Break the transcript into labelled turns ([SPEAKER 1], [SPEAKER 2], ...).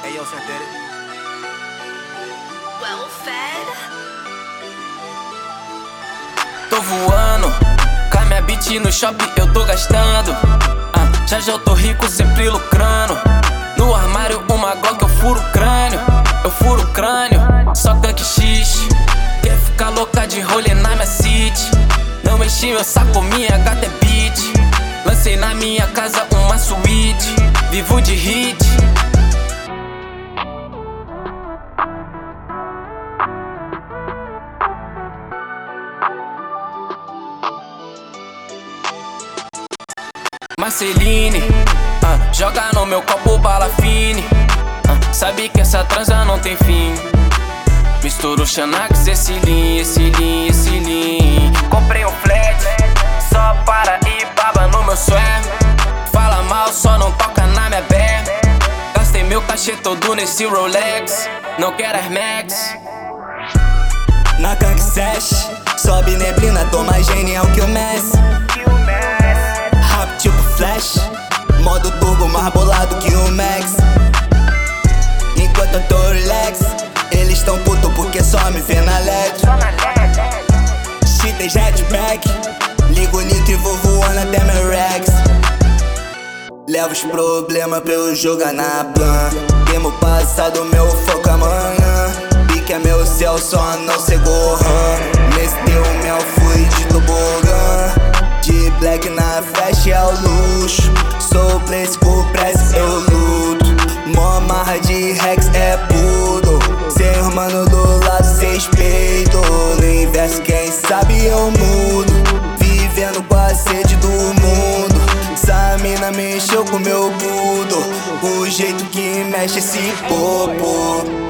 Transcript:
[SPEAKER 1] Hey, yo, Santere.
[SPEAKER 2] Well fed.
[SPEAKER 3] Tô voando, com a minha beat no shopping eu tô gastando. Já eu tô rico, sempre lucrando. No armário uma Glock, eu furo o crânio. Eu furo o crânio, só tanque X. Quer ficar louca de rolê na minha city? Não mexi meu saco, minha gata é beat. Lancei na minha casa uma suíte. Vivo de hit. Marceline, joga no meu copo bala fine. Sabe que essa transa não tem fim. Misturo Xanax, esse lean. Comprei um flat, só para e baba no meu swag. Fala mal, só não toca na minha bag. Gastei meu cachê todo nesse Rolex. Não quero Air Max.
[SPEAKER 4] Na Kank Sash, sobe neblina, tô mais genial que o Messi. Rap tipo Flash, modo turbo mais bolado que o Max. Enquanto eu tô relax, eles tão puto porque só me vê na LED. Shit é jetpack, ligo o nitro e vou voando até meu Rex. Levo os problemas pra eu jogar na plan. Temo passado, meu foco amanhã. Pique é meu céu, só não ser Gohan. Nesse teu mel fui de tobogã. De black na flash é o luxo. Sou place com press, eu luto. Mó marra de Rex é pudo. Ser mano do lado, cês peito. No inverso, quem sabe eu mudo. Vivendo com a sede do mundo. Essa mina mexeu com meu budo. O jeito que mexe esse popo.